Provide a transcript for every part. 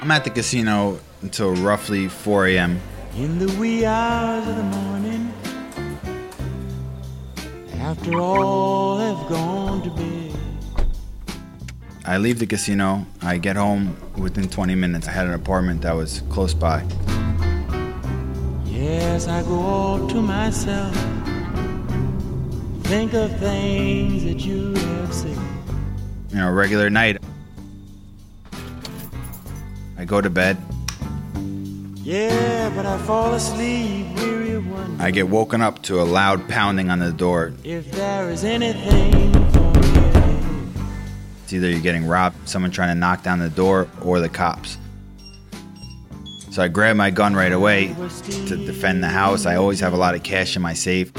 I'm at the casino until roughly 4 a.m. In the wee hours of the morning, after all have gone to bed. I leave the casino. I get home within 20 minutes. I had an apartment that was close by. Yes, I go all to myself, think of things that you have said. You know, regular night. I go to bed. Yeah, but I fall asleep weary of wonder. I get woken up to a loud pounding on the door. If there is anything for me to do. It's either you're getting robbed, someone trying to knock down the door, or the cops. So I grab my gun right away to defend the house. I always have a lot of cash in my safe.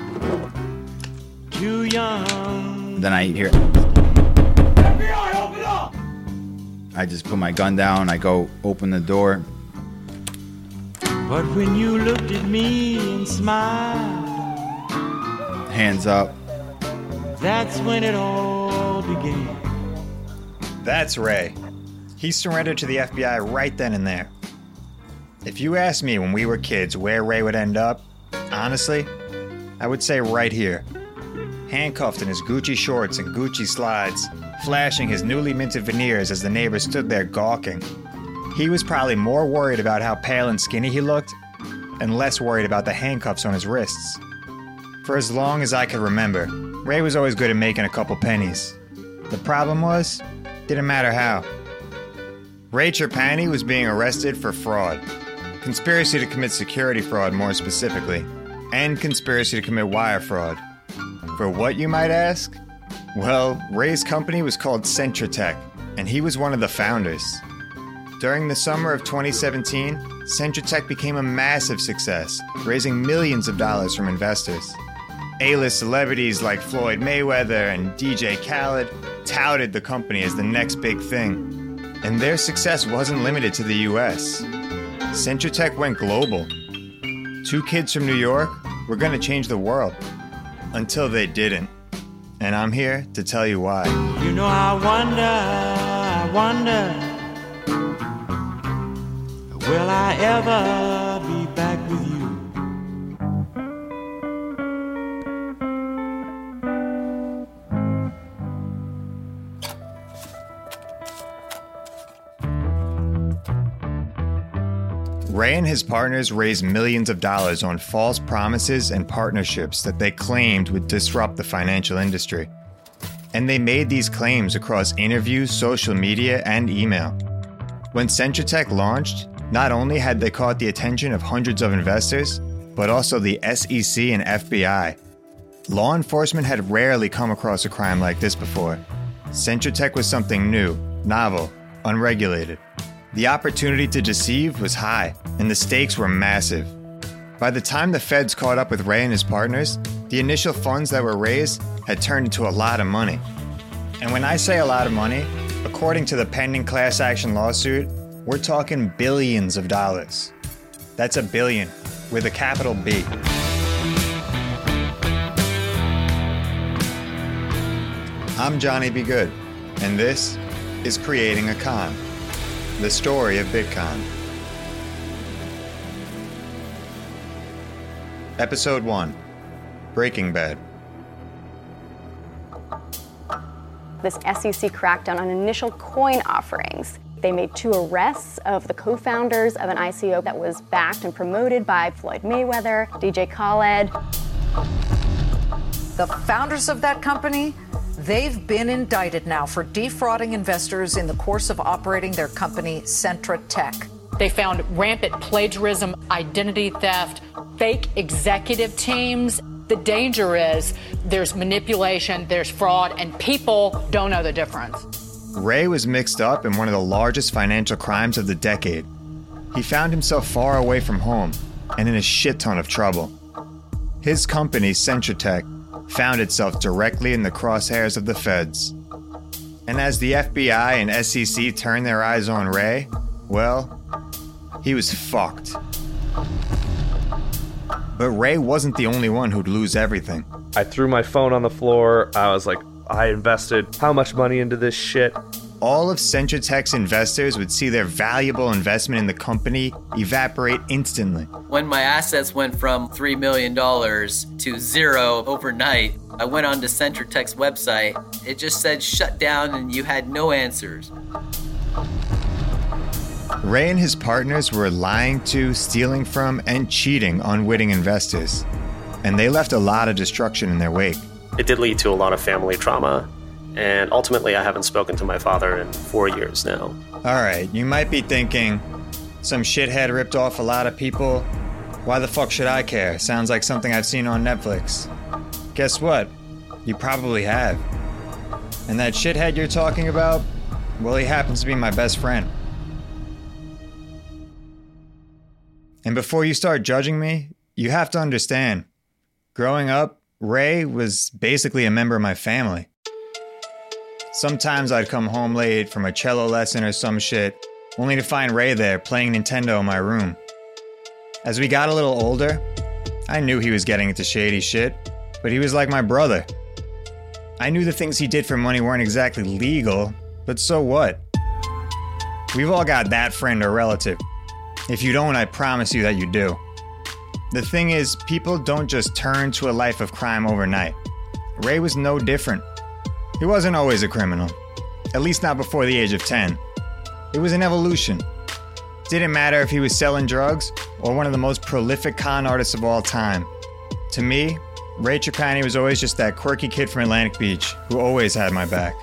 Too young. Then I hear... FBI, open up! I just put my gun down. I go open the door. But when you looked at me and smiled, Hands up. that's when it all began. That's Ray. He surrendered to the FBI right then and there. If you asked me when we were kids where Ray would end up, honestly, I would say right here. Handcuffed in his Gucci shorts and Gucci slides, flashing his newly minted veneers as the neighbors stood there gawking. He was probably more worried about how pale and skinny he looked, and less worried about the handcuffs on his wrists. For as long as I could remember, Ray was always good at making a couple pennies. The problem was, didn't matter how. Ray Trapani was being arrested for fraud. Conspiracy to commit security fraud, more specifically, and conspiracy to commit wire fraud. For what, you might ask? Well, Ray's company was called Centratech, and he was one of the founders. During the summer of 2017, Centratech became a massive success, raising millions of dollars from investors. A-list celebrities like Floyd Mayweather and DJ Khaled touted the company as the next big thing. And their success wasn't limited to the US. Centratech went global. 2 kids from New York were going to change the world. Until they didn't. And I'm here to tell you why. You know, I wonder, will I ever be back with you? Ray and his partners raised millions of dollars on false promises and partnerships that they claimed would disrupt the financial industry. And they made these claims across interviews, social media, and email. When Centratech launched, not only had they caught the attention of hundreds of investors, but also the SEC and FBI. Law enforcement had rarely come across a crime like this before. Centratech was something new, novel, unregulated. The opportunity to deceive was high, and the stakes were massive. By the time the feds caught up with Ray and his partners, the initial funds that were raised had turned into a lot of money. And when I say a lot of money, according to the pending class action lawsuit, we're talking billions of dollars. That's a billion, with a capital B. I'm Johnny B. Good, and this is Creating a Con, the story of Bitcoin. Episode 1, Breaking Bad. This SEC crackdown on initial coin offerings. They made 2 arrests of the co-founders of an ICO that was backed and promoted by Floyd Mayweather, DJ Khaled. The founders of that company, they've been indicted now for defrauding investors in the course of operating their company, Centratech. They found rampant plagiarism, identity theft, fake executive teams. The danger is there's manipulation, there's fraud, and people don't know the difference. Ray was mixed up in one of the largest financial crimes of the decade. He found himself far away from home and in a shit ton of trouble. His company, Centratech, found itself directly in the crosshairs of the feds. And as the FBI and SEC turned their eyes on Ray, well, he was fucked. But Ray wasn't the only one who'd lose everything. I threw my phone on the floor. I was like, I invested how much money into this shit? all of Centratech's investors would see their valuable investment in the company evaporate instantly. When my assets went from $3 million to zero overnight, I went onto Centratech's website. It just said shut down and you had no answers. Ray and his partners were lying to, stealing from, and cheating unwitting investors. And they left a lot of destruction in their wake. It did lead to a lot of family trauma. And ultimately, I haven't spoken to my father in 4 years now. All right, you might be thinking, some shithead ripped off a lot of people. Why the fuck should I care? Sounds like something I've seen on Netflix. Guess what? You probably have. And that shithead you're talking about, well, he happens to be my best friend. And before you start judging me, you have to understand, growing up, Ray was basically a member of my family. Sometimes I'd come home late from a cello lesson or some shit, only to find Ray there playing Nintendo in my room. As we got a little older, I knew he was getting into shady shit, but he was like my brother. I knew the things he did for money weren't exactly legal, but so what? We've all got that friend or relative. If you don't, I promise you that you do. The thing is, people don't just turn to a life of crime overnight. Ray was no different. He wasn't always a criminal, at least not before the age of 10. It was an evolution. Didn't matter if he was selling drugs or one of the most prolific con artists of all time. To me, Ray Trapani was always just that quirky kid from Atlantic Beach who always had my back.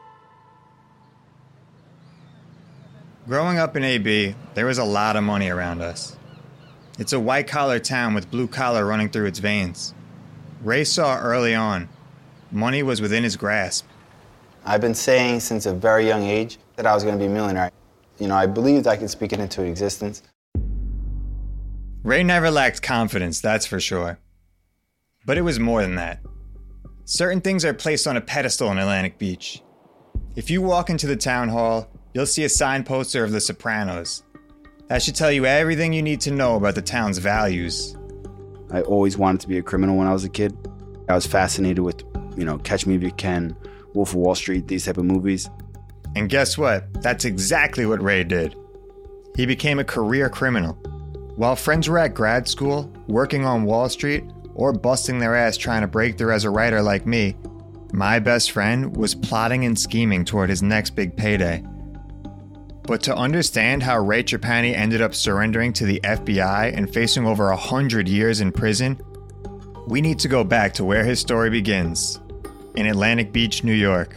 Growing up in AB, there was a lot of money around us. It's a white-collar town with blue-collar running through its veins. Ray saw early on, money was within his grasp. I've been saying since a very young age that I was going to be a millionaire. You know, I believed I could speak it into existence. Ray never lacked confidence, that's for sure. But it was more than that. Certain things are placed on a pedestal in Atlantic Beach. If you walk into the town hall, you'll see a sign poster of The Sopranos. That should tell you everything you need to know about the town's values. I always wanted to be a criminal when I was a kid. I was fascinated with, Catch Me If You Can, Wolf of Wall Street, these type of movies. And guess what? That's exactly what Ray did. He became a career criminal. While friends were at grad school, working on Wall Street, or busting their ass trying to break through as a writer like me, my best friend was plotting and scheming toward his next big payday. But to understand how Ray Trapani ended up surrendering to the FBI and facing over 100 years in prison, we need to go back to where his story begins, in Atlantic Beach, New York.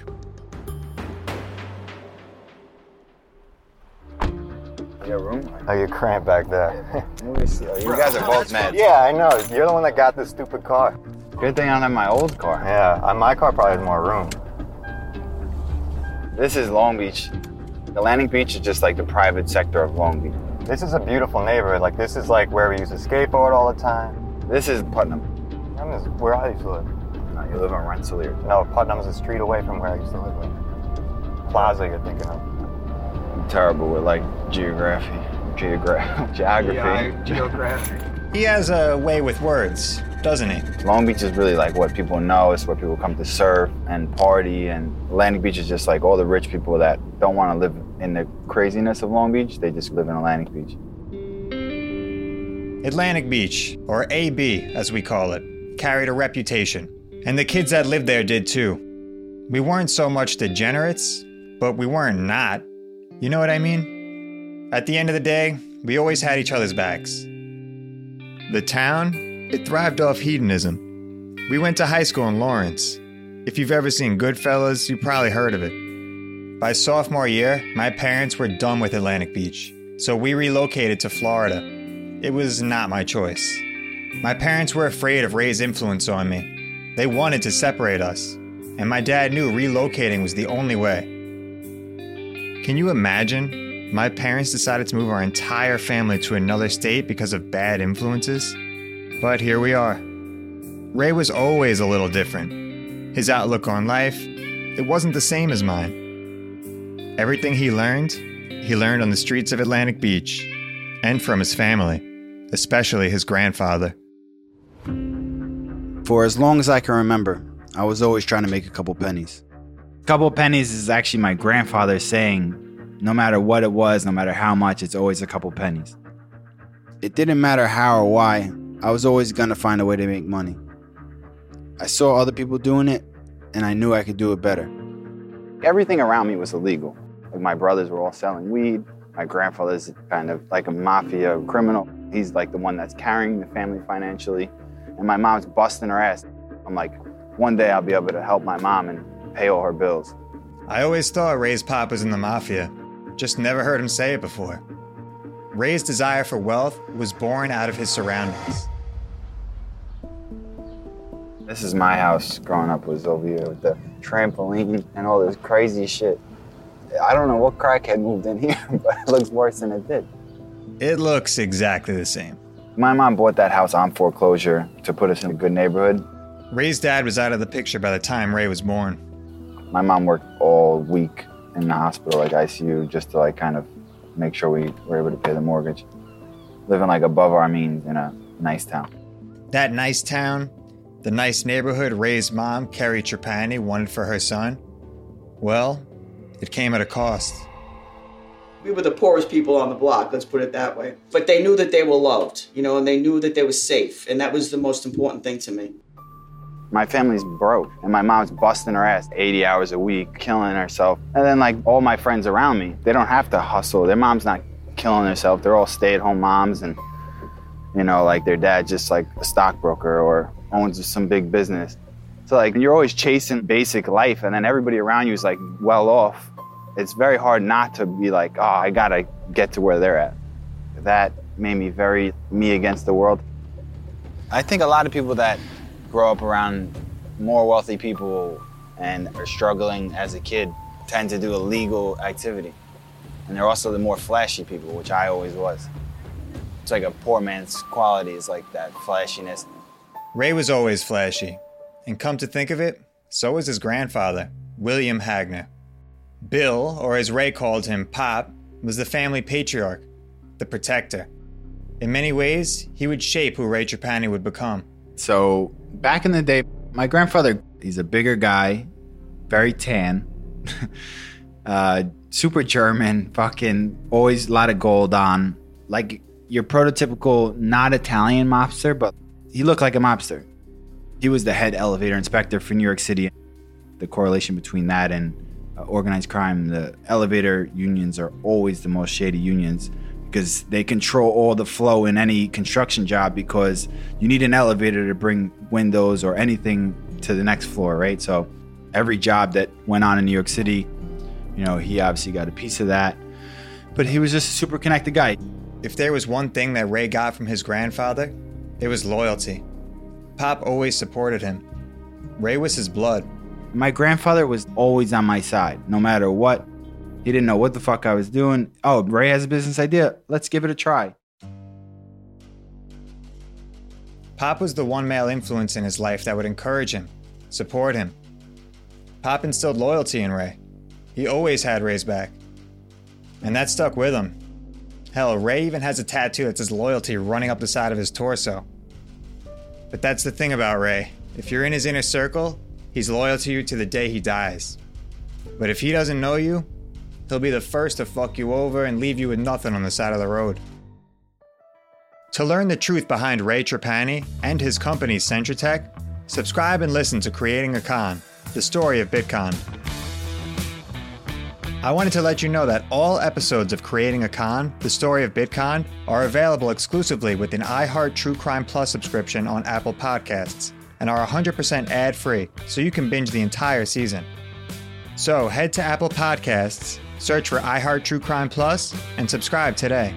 Your room? Oh, you're cramped back there. You guys are both mad. Yeah, I know. You're the one that got this stupid car. Good thing I don't have my old car. Yeah, my car probably has more room. This is Long Beach. Atlantic Beach is just like the private sector of Long Beach. This is a beautiful neighborhood. This is like where we used to skateboard all the time. This is Putnam. Putnam is where I used to live. No, you live in Rensselaer. No, Putnam's a street away from where I used to live. Plaza you're thinking of. I'm terrible with geography. He has a way with words, doesn't he? Long Beach is really like what people know. It's where people come to surf and party. And Atlantic Beach is just like all the rich people that don't want to live in the craziness of Long Beach. They just live in Atlantic Beach. Atlantic Beach, or AB as we call it, carried a reputation. And the kids that lived there did too. We weren't so much degenerates, but we weren't not. You know what I mean? At the end of the day, we always had each other's backs. The town, it thrived off hedonism. We went to high school in Lawrence. If you've ever seen Goodfellas, you probably heard of it. By sophomore year, my parents were done with Atlantic Beach, so we relocated to Florida. It was not my choice. My parents were afraid of Ray's influence on me. They wanted to separate us, and my dad knew relocating was the only way. Can you imagine? My parents decided to move our entire family to another state because of bad influences. But here we are. Ray was always a little different. His outlook on life, it wasn't the same as mine. Everything he learned on the streets of Atlantic Beach, and from his family, especially his grandfather. For as long as I can remember, I was always trying to make a couple pennies. Couple pennies is actually my grandfather saying, no matter what it was, no matter how much, it's always a couple pennies. It didn't matter how or why, I was always going to find a way to make money. I saw other people doing it, and I knew I could do it better. Everything around me was illegal. Like my brothers were all selling weed. My grandfather's kind of like a mafia criminal. He's like the one that's carrying the family financially. And my mom's busting her ass. I'm like, one day I'll be able to help my mom and pay all her bills. I always thought Ray's pop was in the mafia. Just never heard him say it before. Ray's desire for wealth was born out of his surroundings. This is my house growing up, was over here with the trampoline and all this crazy shit. I don't know what crackhead moved in here, but it looks worse than it did. It looks exactly the same. My mom bought that house on foreclosure to put us in a good neighborhood. Ray's dad was out of the picture by the time Ray was born. My mom worked all week in the hospital, like ICU, just to like kind of make sure we were able to pay the mortgage. Living like above our means in a nice town. That nice town, the nice neighborhood Ray's mom, Carrie Trapani, wanted for her son, well, it came at a cost. We were the poorest people on the block, let's put it that way. But they knew that they were loved, and they knew that they were safe. And that was the most important thing to me. My family's broke, and my mom's busting her ass 80 hours a week, killing herself. And then like all my friends around me, they don't have to hustle. Their mom's not killing herself. They're all stay-at-home moms, and like their dad's just like a stockbroker or owns some big business. So like you're always chasing basic life, and then everybody around you is like well off. It's very hard not to be like, oh, I gotta get to where they're at. That made me very me against the world. I think a lot of people that grow up around more wealthy people and are struggling as a kid tend to do illegal activity. And they're also the more flashy people, which I always was. It's like a poor man's quality is like that flashiness. Ray was always flashy. And come to think of it, so was his grandfather, William Hagner. Bill, or as Ray called him, Pop, was the family patriarch, the protector. In many ways, he would shape who Ray Trapani would become. So back in the day, my grandfather, he's a bigger guy, very tan, super German, fucking always a lot of gold on. Like your prototypical, not Italian mobster, but he looked like a mobster. He was the head elevator inspector for New York City. The correlation between that and organized crime, the elevator unions are always the most shady unions because they control all the flow in any construction job because you need an elevator to bring windows or anything to the next floor, right? So every job that went on in New York City, he obviously got a piece of that. But he was just a super connected guy. If there was one thing that Ray got from his grandfather, it was loyalty. Pop always supported him. Ray was his blood. My grandfather was always on my side, no matter what. He didn't know what the fuck I was doing. Oh, Ray has a business idea. Let's give it a try. Pop was the one male influence in his life that would encourage him, support him. Pop instilled loyalty in Ray. He always had Ray's back. And that stuck with him. Hell, Ray even has a tattoo that says loyalty running up the side of his torso. But that's the thing about Ray. If you're in his inner circle, he's loyal to you to the day he dies. But if he doesn't know you, he'll be the first to fuck you over and leave you with nothing on the side of the road. To learn the truth behind Ray Trapani and his company CentraTech, subscribe and listen to Creating a Con, the story of Bitcoin. I wanted to let you know that all episodes of Creating a Con, the story of Bitcoin, are available exclusively with an iHeart True Crime Plus subscription on Apple Podcasts and are 100% ad-free, so you can binge the entire season. So head to Apple Podcasts, search for iHeart True Crime Plus, and subscribe today.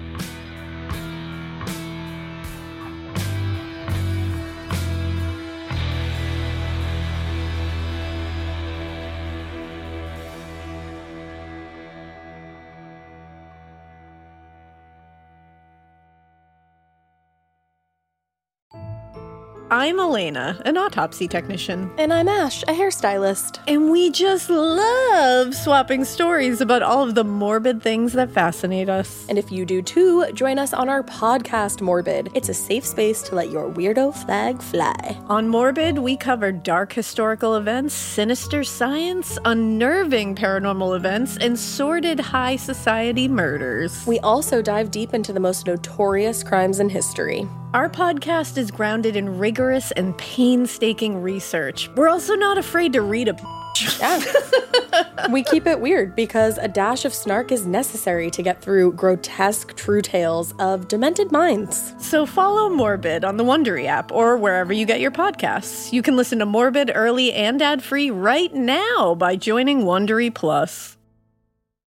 I'm Elena, an autopsy technician. And I'm Ash, a hairstylist. And we just love swapping stories about all of the morbid things that fascinate us. And if you do too, join us on our podcast, Morbid. It's a safe space to let your weirdo flag fly. On Morbid, we cover dark historical events, sinister science, unnerving paranormal events, and sordid high society murders. We also dive deep into the most notorious crimes in history. Our podcast is grounded in rigorous and painstaking research. We're also not afraid to read a Yeah. We keep it weird because a dash of snark is necessary to get through grotesque true tales of demented minds. So follow Morbid on the Wondery app or wherever you get your podcasts. You can listen to Morbid early and ad-free right now by joining Wondery Plus.